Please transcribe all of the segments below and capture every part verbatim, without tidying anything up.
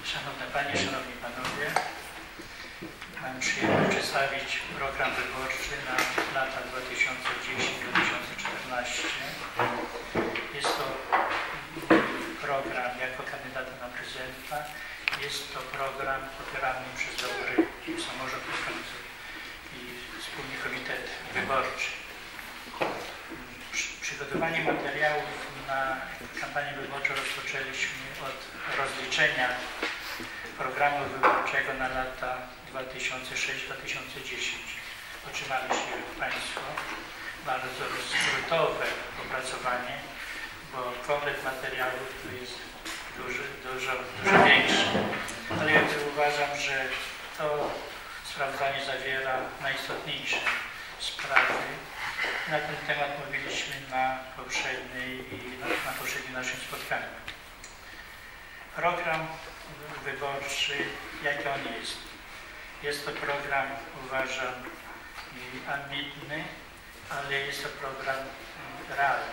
Szanowne Panie, Szanowni Panowie, mam przyjemność przedstawić program wyborczy na lata dwa tysiące dziesiąty do dwa tysiące czternastego. Jest to program jako kandydata na prezydenta. Jest to program popierany przez dobry samorząd mieszkańców i wspólny komitet wyborczy. Przygotowanie materiałów na kampanię wyborczą rozpoczęliśmy od rozliczenia programu wyborczego na lata dwa tysiące szósty do dwa tysiące dziesiątego. Otrzymaliście Państwo bardzo skrótowe opracowanie, bo komplet materiałów tu jest dużo, dużo, dużo większy. Ale ja uważam, że to sprawozdanie zawiera najistotniejsze sprawy. Na ten temat mówiliśmy na poprzedniej na, na poprzednim naszym spotkaniu. Program wyborczy, jaki on jest? Jest to program, uważam, ambitny, ale jest to program realny.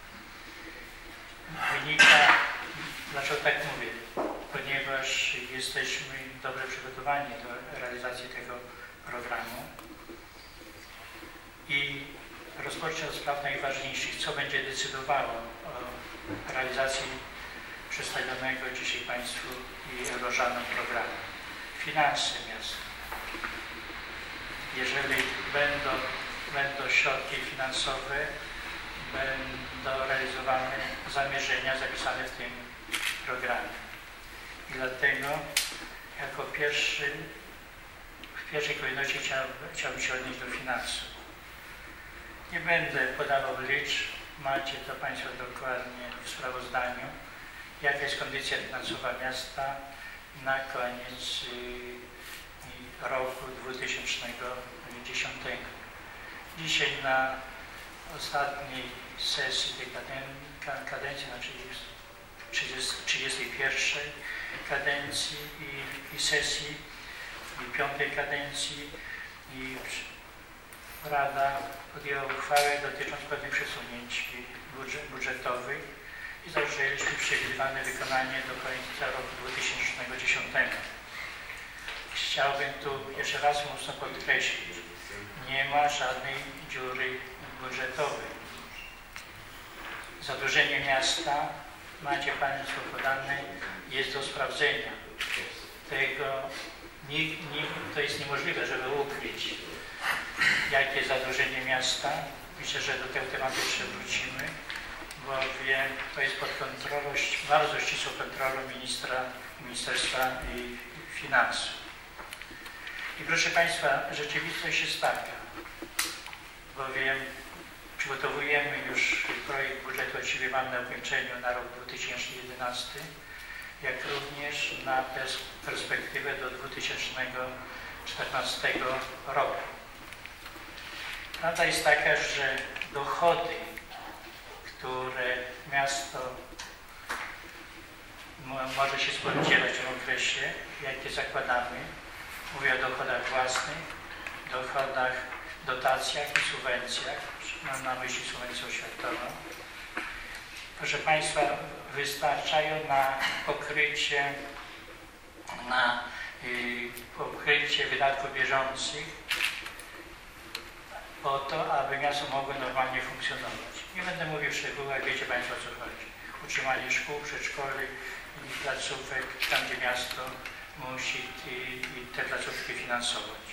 Wynika, dlaczego tak mówię? Ponieważ jesteśmy dobrze przygotowani do realizacji tego programu i rozpocznę od spraw najważniejszych, co będzie decydowało o realizacji przedstawionego dzisiaj Państwu i elożanym programu. Finanse miasta. Jeżeli będą, będą środki finansowe, będą realizowane zamierzenia zapisane w tym programie. I dlatego jako pierwszy, w pierwszej kolejności chciałbym, chciałbym się odnieść do finansów. Nie będę podawał liczb, macie to Państwo dokładnie w sprawozdaniu, jaka jest kondycja finansowa miasta na koniec y, roku dwa tysiące dziesiątego. Dzisiaj na ostatniej sesji tej kadencji, znaczy trzydziestej pierwszej kadencji i, i sesji i piątej kadencji i Rada podjęła uchwałę dotyczącą pewnych przesunięć budżetowych i założyliśmy przewidywane wykonanie do końca roku dwa tysiące dziesiątego. Chciałbym tu jeszcze raz mocno podkreślić, nie ma żadnej dziury budżetowej. Zadłużenie miasta, macie Państwo podane, jest do sprawdzenia. Tego nikt, nikt, to jest niemożliwe, żeby ukryć, jakie jest zadłużenie miasta. Myślę, że do tego tematu jeszcze wrócimy, bowiem to jest pod kontrolą, bardzo ścisłą kontrolą ministra, Ministerstwa Finansów. I proszę Państwa, rzeczywistość jest taka, bowiem przygotowujemy już projekt budżetu, właściwie mam na ukończeniu na rok dwa tysiące jedenasty, jak również na perspektywę do dwa tysiące czternastego roku. Prawda jest taka, że dochody, które miasto może się spodziewać w tym okresie, jakie zakładamy, mówię o dochodach własnych, dochodach, dotacjach i subwencjach, mam na myśli subwencję oświatową. Proszę Państwa, wystarczają na pokrycie, na y, pokrycie wydatków bieżących po to, aby miasto mogło normalnie funkcjonować. Nie będę mówił w szczegółach, wiecie Państwo o co chodzi. Utrzymanie szkół, przedszkoli i placówek, tam gdzie miasto musi te placówki finansować.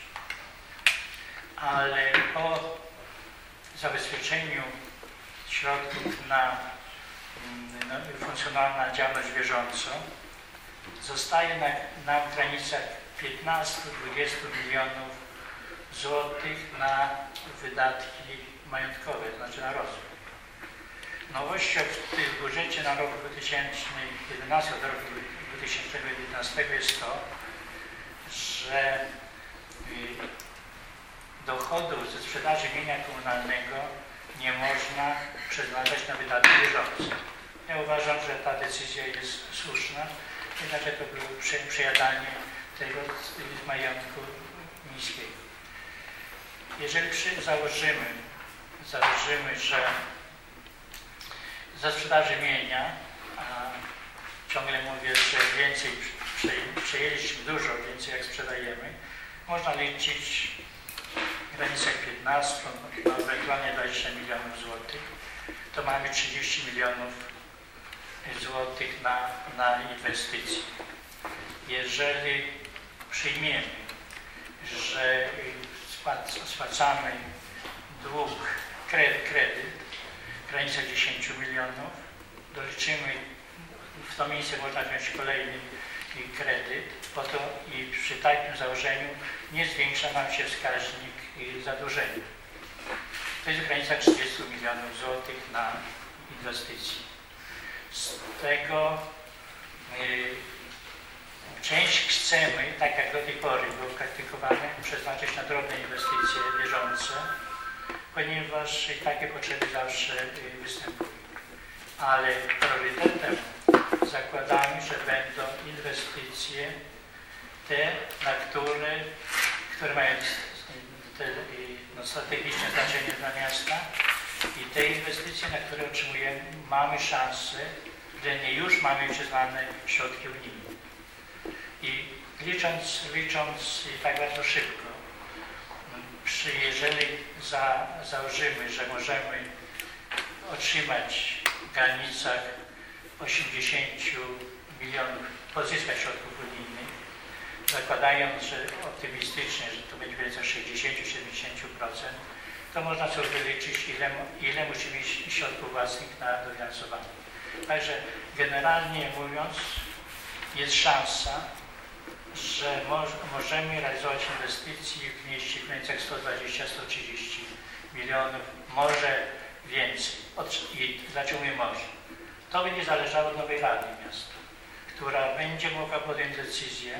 Ale po zabezpieczeniu środków na, na funkcjonalną działalność bieżącą zostaje na, na granicach piętnaście do dwudziestu milionów złotych na wydatki majątkowe, to znaczy na rozwój. Nowością w tym budżecie na rok dwa tysiące jedenasty do roku dwa tysiące jedenastego jest to, że dochodów ze sprzedaży mienia komunalnego nie można przeznaczać na wydatki bieżące. Ja uważam, że ta decyzja jest słuszna, jednakże to było przejadanie tego z majątku niskiego. Jeżeli przy, założymy, założymy, że za sprzedaży mienia, a ciągle mówię, że więcej przejęliśmy dużo więcej jak sprzedajemy. Można liczyć w granicach piętnastu, no ewentualnie dwadzieścia milionów złotych. To mamy trzydzieści milionów złotych na, na inwestycje. Jeżeli przyjmiemy, że spłacamy dług, kredyt, kredyt w granicach dziesięciu milionów, doliczymy, w to miejsce można wziąć kolejny kredyt, po to i przy takim założeniu nie zwiększa nam się wskaźnik zadłużenia. To jest w granicach trzydziestu milionów złotych na inwestycje. Z tego y, część chcemy, tak jak do tej pory było praktykowane, przeznaczyć na drobne inwestycje bieżące, ponieważ takie potrzeby zawsze y, występują. Ale priorytetem zakładamy, że będą inwestycje te, na które, które mają te, no, strategiczne znaczenie dla miasta i te inwestycje, na które otrzymujemy, mamy szansę, względnie już mamy przyznane środki unijne. I licząc, licząc tak bardzo szybko, przy, jeżeli za, założymy, że możemy otrzymać w granicach osiemdziesięciu milionów, pozyskać środków unijnych, zakładając, że optymistycznie, że to będzie w granicach sześćdziesięciu do siedemdziesięciu procent, to można sobie wyliczyć, ile, ile musi mieć środków własnych na dofinansowanie. Także generalnie mówiąc, jest szansa, że moż, możemy realizować inwestycje w mieście w granicach sto dwadzieścia do stu trzydziestu milionów, może więcej. Od, I dlaczego mówię może? To będzie zależało od nowej Rady Miasta, która będzie mogła podjąć decyzję,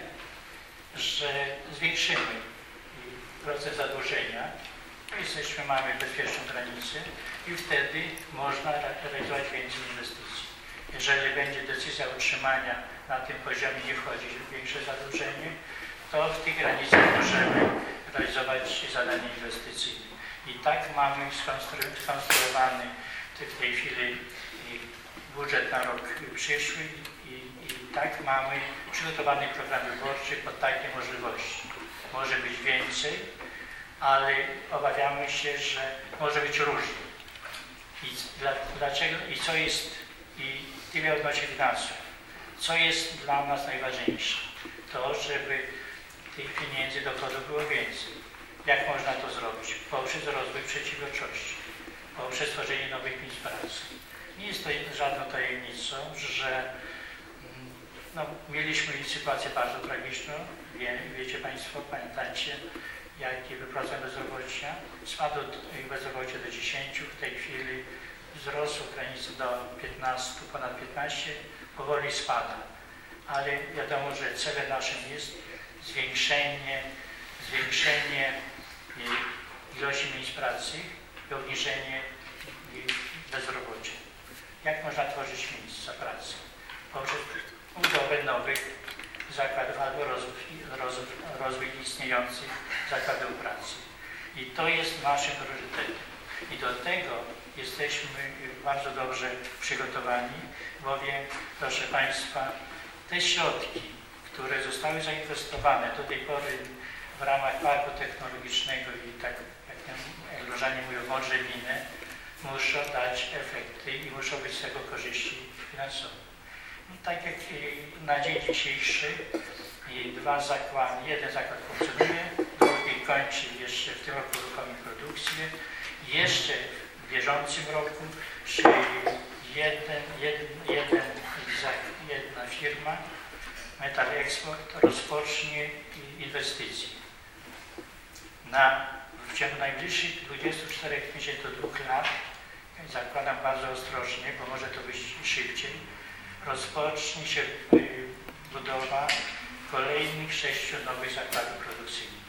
że zwiększymy proces zadłużenia, jesteśmy, mamy bezpieczną granicę i wtedy można realizować więcej inwestycji. Jeżeli będzie decyzja utrzymania na tym poziomie, nie wchodzi w większe zadłużenie, to w tych granicach możemy realizować zadania inwestycyjne. I tak mamy skonstruowany w tej chwili budżet na rok przyszły i, i tak mamy przygotowany program wyborczy pod takie możliwości. Może być więcej, ale obawiamy się, że może być różnie. I dla, dlaczego, i co jest, i tyle odnośnie finansów, co jest dla nas najważniejsze? To, żeby tych pieniędzy dochodów było więcej. Jak można to zrobić? Poprzez rozwój przedsiębiorczości, poprzez tworzenie nowych miejsc pracy. Nie jest to żadną tajemnicą, że no, mieliśmy sytuację bardzo tragiczną. Wie, wiecie Państwo, pamiętacie, jaki był procent bezrobocia. Spadł bezrobocie do dziesięciu, w tej chwili wzrosł w granicy do piętnastu, ponad piętnaście, powoli spada. Ale wiadomo, że celem naszym jest zwiększenie, zwiększenie ilości miejsc pracy i obniżenie bezrobocia. Jak można tworzyć miejsca pracy? Poprzez budowę nowych zakładów albo rozwój, rozwój, rozwój istniejących zakładów pracy. I to jest naszym priorytetem. I do tego jesteśmy bardzo dobrze przygotowani, bowiem, proszę Państwa, te środki, które zostały zainwestowane do tej pory w ramach parku technologicznego i tak jak Różanie mówią, mądrze winne, muszą dać efekty i muszą być z tego korzyści finansowe. No, tak jak na dzień dzisiejszy dwa zakłady, jeden zakład funkcjonuje, drugi kończy jeszcze w tym roku uruchomi produkcję. Jeszcze w bieżącym roku jeden, jeden, jeden, jedna firma, Metal Export, rozpocznie inwestycje. Na, w ciągu najbliższych dwudziestu czterech miesięcy do dwóch lat, zakładam bardzo ostrożnie, bo może to być szybciej, rozpocznie się budowa kolejnych sześciu nowych zakładów produkcyjnych.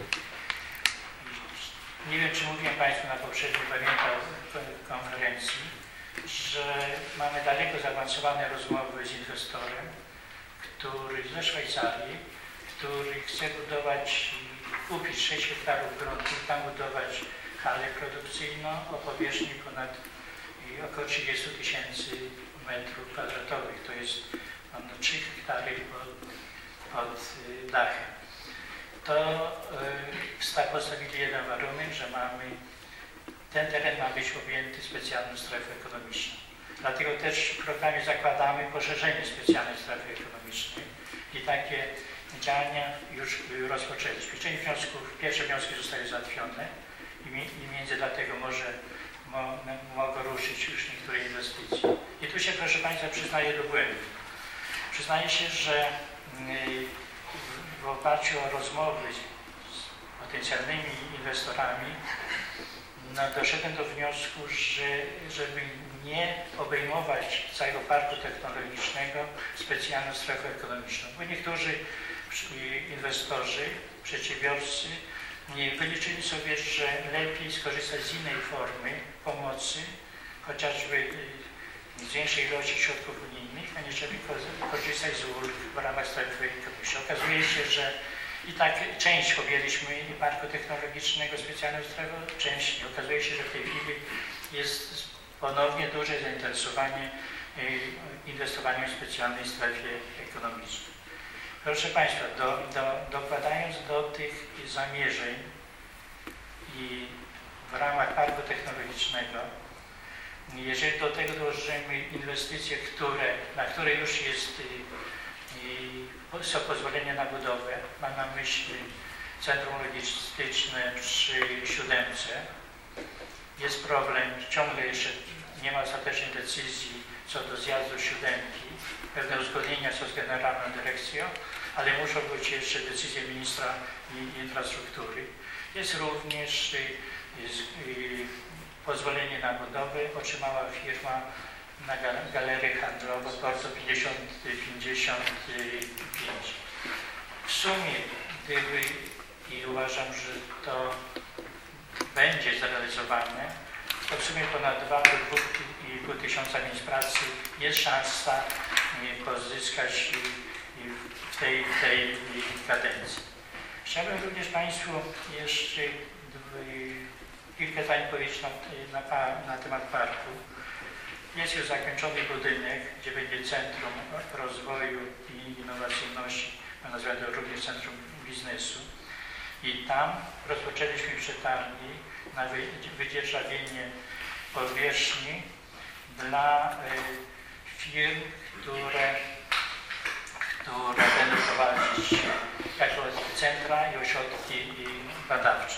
Nie wiem, czy mówiłem Państwu na poprzedniej konferencji, że mamy daleko zaawansowane rozmowy z inwestorem, który ze Szwajcarii, który chce budować, kupić sześć hektarów gruntu, tam budować halę produkcyjną o powierzchni ponad około trzydziestu tysięcy metrów kwadratowych. To jest no, trzy hektary po pod dachem. To yy, postawili jeden warunek, że mamy, ten teren ma być objęty specjalną strefą ekonomiczną. Dlatego też w programie zakładamy poszerzenie specjalnej strefy ekonomicznej i takie działania już rozpoczęliśmy. Część wniosków, pierwsze wnioski zostały załatwione i, mi, i między dlatego może mo, mogą ruszyć już niektóre inwestycje. I tu się, proszę Państwa, przyznaję do błędu. Przyznaję się, że yy, w oparciu o rozmowy z potencjalnymi inwestorami no, doszedłem do wniosku, że żeby nie obejmować całego parku technologicznego specjalną strefą ekonomiczną, bo niektórzy inwestorzy, przedsiębiorcy nie wyliczyli sobie, że lepiej skorzystać z innej formy pomocy, chociażby z większej ilości środków unijnych, a nie żeby korzystać z ulg w ramach strefy ekonomicznej. Okazuje się, że i tak część objęliśmy parku technologicznego specjalną strefą, część nie. Okazuje się, że w tej chwili jest ponownie duże zainteresowanie inwestowaniem w specjalnej strefie ekonomicznej. Proszę Państwa, do, do, dokładając do tych zamierzeń i w ramach parku technologicznego, jeżeli do tego dołożymy inwestycje, które, na które już jest i są pozwolenia na budowę, mam na myśli centrum logistyczne przy Siódemce, jest problem, ciągle jeszcze nie ma ostatecznej decyzji co do zjazdu Siódemki, pewne uzgodnienia są z Generalną Dyrekcją, ale muszą być jeszcze decyzje ministra infrastruktury. Jest również y, y, pozwolenie na budowę, otrzymała firma na galerię handlową Porto pięćdziesiąt pięćdziesiąt pięć. W sumie, gdyby, i uważam, że to będzie zrealizowane, to w sumie ponad dwa do dwóch i pół tysiąca miejsc pracy jest szansa pozyskać w tej, tej kadencji. Chciałbym również Państwu jeszcze kilka zdań powiedzieć na, na, na temat parku. Jest już zakończony budynek, gdzie będzie Centrum Rozwoju i Innowacyjności, nazywamy to również Centrum Biznesu. I tam rozpoczęliśmy przetargi na wydzierżawienie powierzchni dla y, firm, które, które będą prowadzić jako centra i ośrodki badawcze.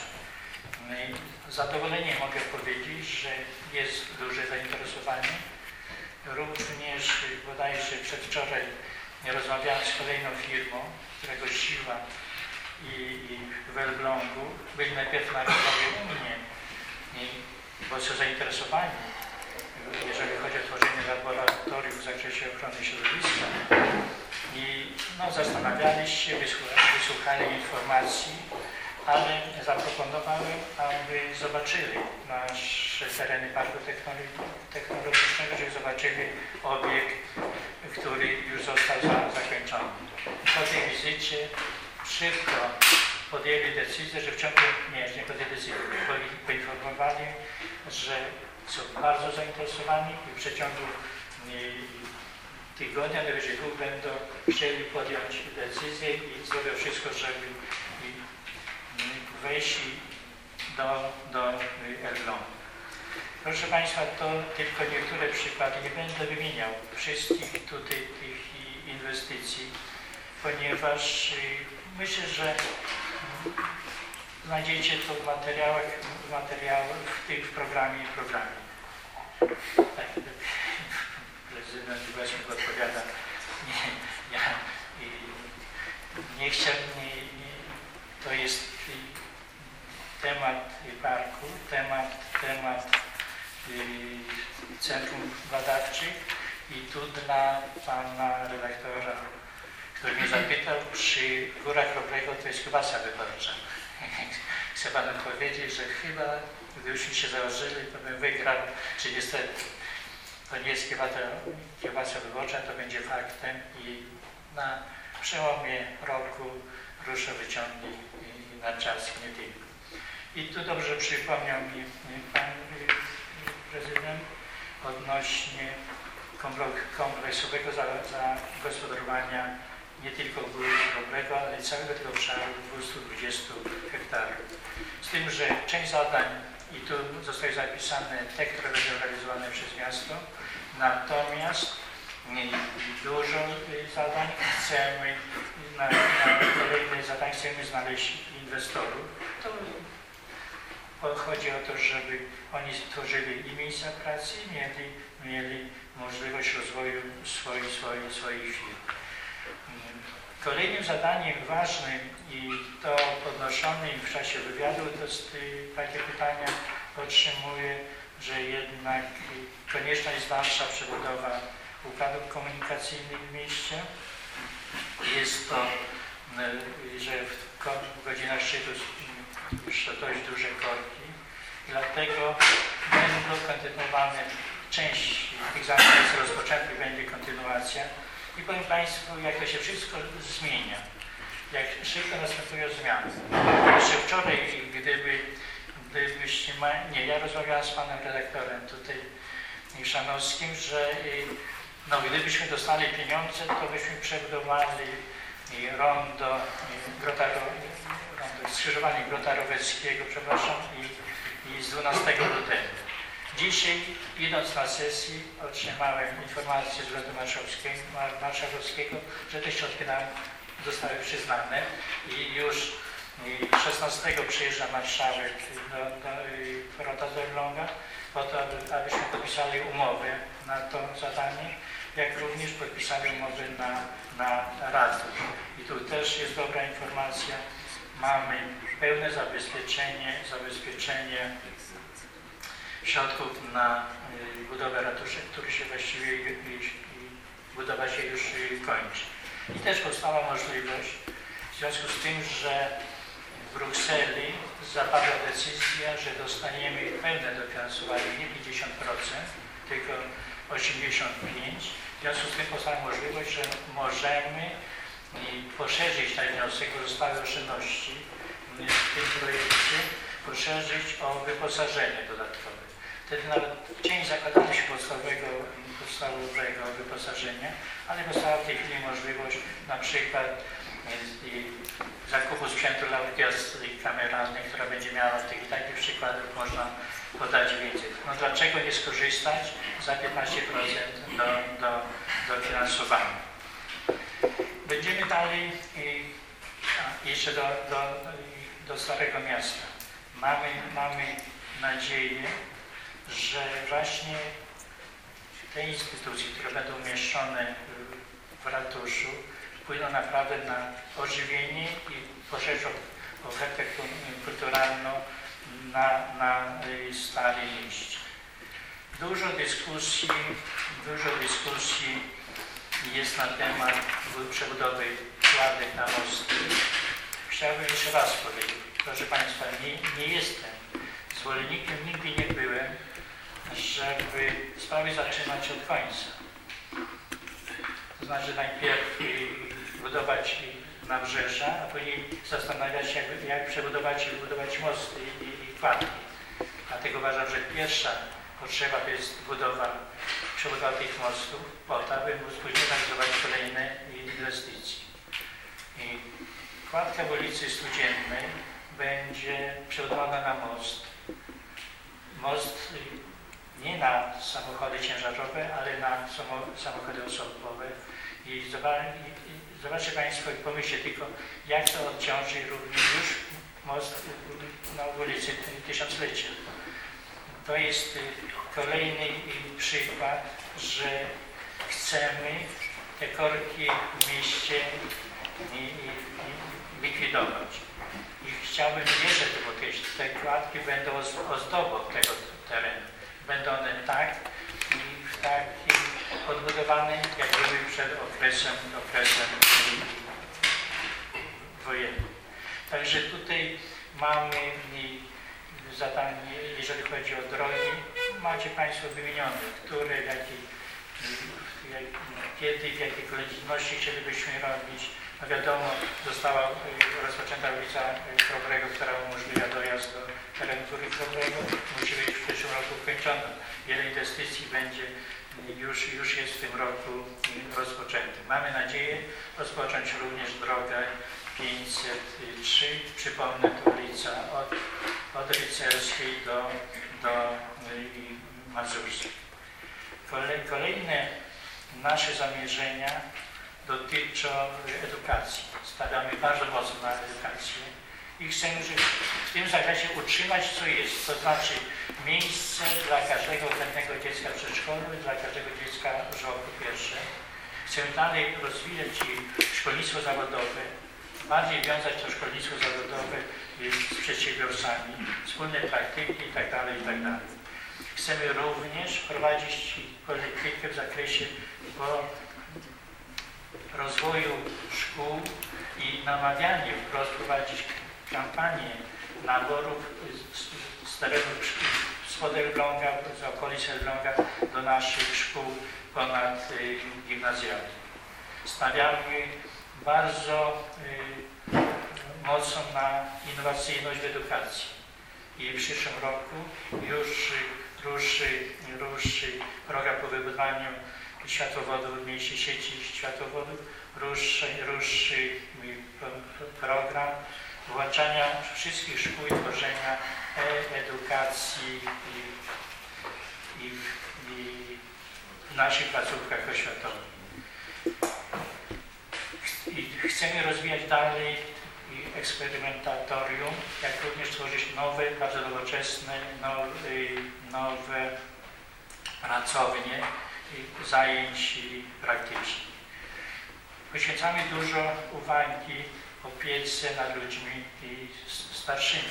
Z zadowoleniem mogę powiedzieć, że jest duże zainteresowanie. Również bodajże przedwczoraj rozmawiałem z kolejną firmą, która gościła i, i w Elblągu. Byli najpierw na rozmowie u mnie, i, bo są zainteresowani, jeżeli chodzi o tworzenie laboratorium w zakresie ochrony środowiska. I no, zastanawiali się, wysłuchali, wysłuchali informacji, ale zaproponowałem, aby zobaczyli nasze tereny parku technologicznego, żeby zobaczyli obiekt, który już został za, zakończony. Po tej wizycie szybko podjęli decyzję, że w ciągu, nie, nie podjęli decyzję, poinformowali, że są bardzo zainteresowani i w przeciągu tygodnia, najwyżej dwóch będą chcieli podjąć decyzję i zrobią wszystko, żeby wejść do, do Elbląga. Proszę Państwa, to tylko niektóre przykłady. Nie będę wymieniał wszystkich tutaj tych inwestycji, ponieważ myślę, że znajdziecie to w materiałach, w, materiałach, w tym programie i programie. Tak, prezydent właśnie odpowiada. Nie, ja nie chciałem, nie, nie, to jest temat parku, temat, temat y, centrum badawczych i tu dla pana redaktora, który mnie zapytał, przy Górach Robrego to jest kiełbasa wyborcza. Chcę panu powiedzieć, że chyba gdybyśmy się założyli, to bym wygrał, czy niestety to nie jest kiełbasa, kiełbasa wyborcza, to będzie faktem i na przełomie roku ruszę wyciągnie na czas nie tylko. I tu dobrze przypomniał mi pan prezydent odnośnie kompleksowego zagospodarowania nie tylko gór całego tego obszaru dwieście dwadzieścia hektarów. Z tym, że część zadań, i tu zostały zapisane te, które będą realizowane przez miasto, natomiast dużo zadań chcemy, na, na kolejne zadania chcemy znaleźć inwestorów. To chodzi o to, żeby oni stworzyli i miejsca pracy, mieli, mieli możliwość rozwoju swoich, swoich, swoich firm. Kolejnym zadaniem ważnym i to podnoszonym w czasie wywiadu, to jest, takie pytania otrzymuję, że jednak konieczna jest dalsza przebudowa układów komunikacyjnych w mieście. Jest to, że w godzinach szczytu są dość duże korki, dlatego będą kontynuowane, część tych zadań jest rozpoczętych, będzie kontynuacja. I powiem Państwu, jak to się wszystko zmienia, jak szybko następują zmiany. Jeszcze wczoraj, gdyby, gdybyście, ma, nie, ja rozmawiałem z Panem redaktorem tutaj Szanowskim, że no, gdybyśmy dostali pieniądze, to byśmy przebudowali rondo, grota, rondo skrzyżowanie Grota Roweckiego, przepraszam, i, i z dwunastego lutego. Dzisiaj, idąc na sesję, otrzymałem informację z Urzędu Marszałkowskiego, że te środki nam zostały przyznane i już szesnastego przyjeżdża marszałek do, do Rota Elbląga po to, aby, abyśmy podpisali umowę na to zadanie, jak również podpisali umowę na, na ratusz. I tu też jest dobra informacja. Mamy pełne zabezpieczenie, zabezpieczenie środków na budowę ratusza, który się właściwie i, i, i budowa się już kończy. I też powstała możliwość, w związku z tym, że w Brukseli zapadła decyzja, że dostaniemy pełne dofinansowanie, nie pięćdziesiąt procent, tylko osiemdziesiąt pięć procent. W związku z tym powstała możliwość, że możemy poszerzyć ten wniosek o zostałe oszczędności w tym projekcie, poszerzyć o wyposażenie dodatkowe. Wtedy nawet część zakładamy się podstawowego, podstawowego wyposażenia, ale powstała w tej chwili możliwość na przykład zakupu sprzętu dla orkiestry kameralnej, która będzie miała tych i takich przykładów można podać więcej. No dlaczego nie skorzystać za piętnaście procent do, do, do finansowania? Będziemy dalej i, a, jeszcze do, do, do Starego Miasta. Mamy, mamy nadzieję, że właśnie te instytucje, które będą umieszczone w ratuszu, wpłyną naprawdę na ożywienie i poszerzą ofertę kulturalną na, na Starym Mieście. Dużo dyskusji, dużo dyskusji jest na temat przebudowy kładek na mosty. Chciałbym jeszcze raz powiedzieć, proszę Państwa, nie, nie jestem zwolennikiem, nigdy nie byłem, żeby sprawy zaczynać od końca. To znaczy najpierw budować nabrzeża, a później zastanawiać się, jak, jak przebudować i wybudować mosty i, i kładki. Dlatego uważam, że pierwsza potrzeba to jest budowa, przebudowa tych mostów, po to, aby móc później realizować kolejne inwestycje. I kładka w ulicy Studziennej będzie przebudowana na most. Most nie na samochody ciężarowe, ale na samochody osobowe. I zobaczcie Państwo i pomyślcie tylko, jak to odciąży również już most na ulicy Tysiąclecia. To jest kolejny przykład, że chcemy te korki w mieście likwidować. I chciałbym wierzyć, bo te, te kładki będą ozdobą tego terenu. Będą one tak i tak odbudowane, jak były przed okresem, okresem wojennym. Także tutaj mamy zadanie, jeżeli chodzi o drogi, macie Państwo wymienione, które, w jakiej, jak, kiedy, w jakiej kolejności chcielibyśmy robić. No wiadomo, została rozpoczęta ulica Chrobrego, która umożliwia dojazd do terenu góry Chrobrego. Musi być w przyszłym roku ukończona. Wiele inwestycji będzie, już, już jest w tym roku rozpoczęty. Mamy nadzieję rozpocząć również drogę pięćset trzy. Przypomnę, to ulica od, od Rycerskiej do, do Mazurskiej. Kolejne nasze zamierzenia dotyczą edukacji. Stawiamy bardzo mocno na edukację i chcemy w tym zakresie utrzymać, co jest, to znaczy miejsce dla każdego chętnego dziecka w przedszkolu i dla każdego dziecka w żłobku pierwsze. Chcemy dalej rozwijać szkolnictwo zawodowe, bardziej wiązać to szkolnictwo zawodowe z przedsiębiorcami, wspólne praktyki itd. itd. Chcemy również prowadzić politykę w zakresie rozwoju szkół i namawianie, wprost prowadzić kampanię naborów z, z terenów spod Elbląga, z okolic Elbląga do naszych szkół ponadgimnazjalnych. Stawiamy bardzo y, mocno na innowacyjność w edukacji i w przyszłym roku już ruszy, ruszy program po wybudowaniu światłowodów w mieście sieci światłowodów, ruszy, ruszy program włączania wszystkich szkół i tworzenia edukacji i, i, i w naszych placówkach oświatowych. I chcemy rozwijać dalej eksperymentatorium, jak również tworzyć nowe, bardzo nowoczesne, nowe, nowe pracownie zajęć praktycznych. Poświęcamy dużo uwagi opiece nad ludźmi i starszymi.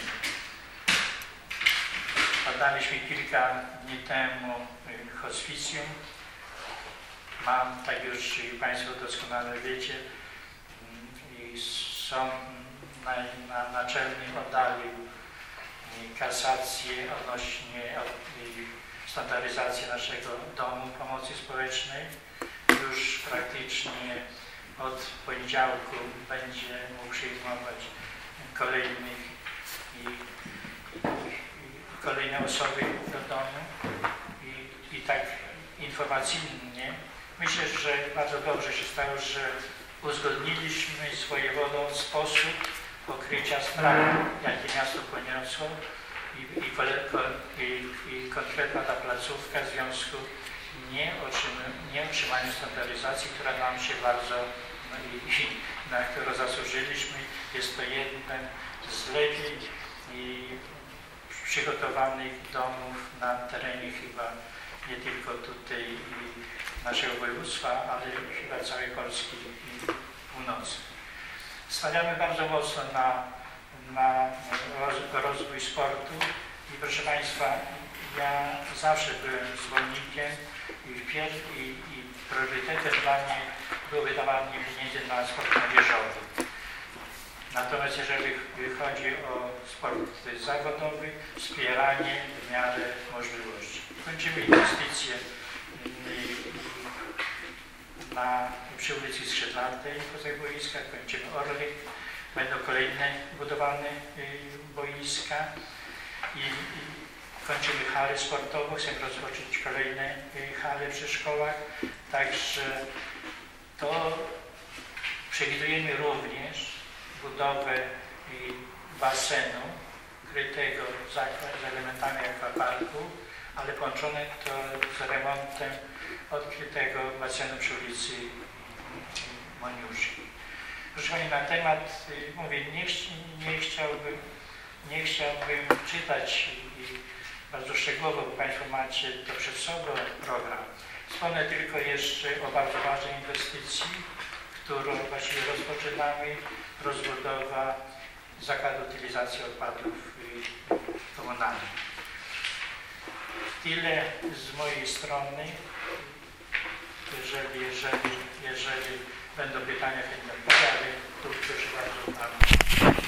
Badaliśmy kilka dni temu hospicjum. Mam, tak już Państwo doskonale wiecie, i sąd na, na, naczelny oddalił kasację odnośnie standaryzacji naszego domu pomocy społecznej. Już praktycznie od poniedziałku będzie mógł przyjmować kolejnych i, i kolejne osoby do domu i, i tak informacyjnie. Myślę, że bardzo dobrze się stało, że uzgodniliśmy z wojewodą sposób pokrycia strat, jakie miasto poniosło i, i, i, i konkretna ta placówka w związku nieutrzymania standaryzacji, która nam się bardzo, no i, i na którą zasłużyliśmy. Jest to jeden z lepiej i przygotowanych domów na terenie chyba nie tylko tutaj naszego województwa, ale chyba całej Polski i północy. Stawiamy bardzo mocno na, na rozwój sportu i proszę Państwa, ja zawsze byłem zwolennikiem i, i, i priorytetem dla mnie było wydawanie pieniędzy na sport młodzieżowy. Natomiast jeżeli chodzi o sport zawodowy, wspieranie w miarę możliwości. Kończymy inwestycje na, przy ulicy Skrzydlatej poza boiska, kończymy Orlik, będą kolejne budowane boiska i, i kończymy halę sportową, chcemy rozpocząć kolejne hale przy szkołach, także to przewidujemy również budowę basenu krytego z elementami akwaparku, ale połączone to z remontem odkrytego basenu przy ulicy Moniuszy. Proszę Pani, na temat, mówię, nie, nie, chciałbym, nie chciałbym czytać i bardzo szczegółowo, bo Państwo macie to przed sobą program. Wspomnę tylko jeszcze o bardzo ważnej inwestycji, którą właściwie rozpoczynamy, rozbudowa zakładu utylizacji odpadów komunalnych. Tyle z mojej strony. Jeżeli, jeżeli, jeżeli będą pytania, chętnie odpowiem, ale tu proszę bardzo.